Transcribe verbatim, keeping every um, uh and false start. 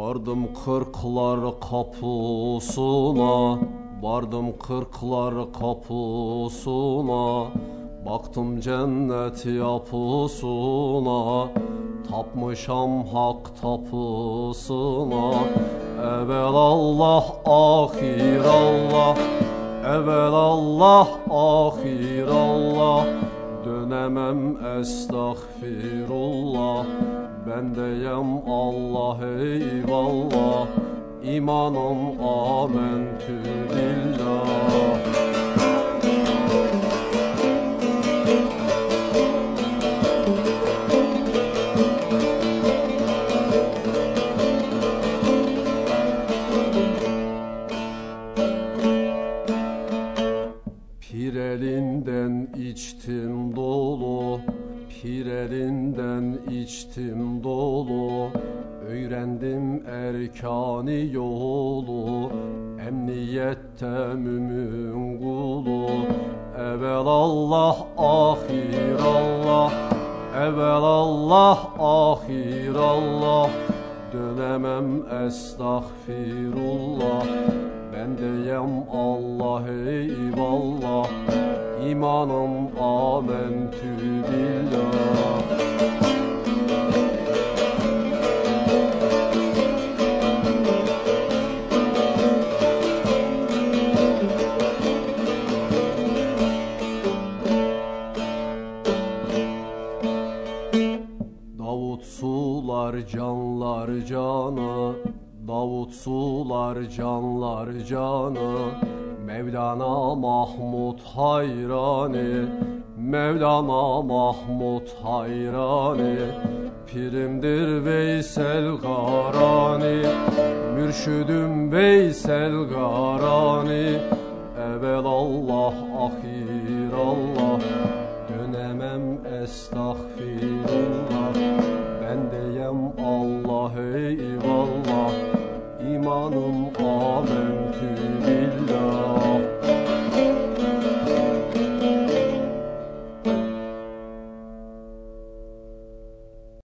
Vardım kırklar kapısına, vardım kırklar kapısına, baktım cennet yapısına, tapmışam hak tapısına. Evvel Allah, ahir Allah, evvel Allah, ahir Allah, dönemem estağfirullah. Bendeyim Allah eyvallah, imanım amentü billah. Pir elinden içtim dolu, pir elinden içtim dolu, öğrendim erkani yolu, emniyette mümin kulu. Evvel Allah, ahir Allah, evvel Allah, ahir Allah, dönemem estağfirullah. Bendeyim Allah eyvallah, imanım amentü billah. Davut sular canlar canı, Davut sular canlar canı, Mevlana Mahmud hayrani, Mevlana Mahmud hayrani. Pirimdir Veysel Garani, mürşüdüm Veysel Garani. Evvel Allah, ahir Allah, dönemem estağfirullah. Bendeyim Allah eyvallah, imanım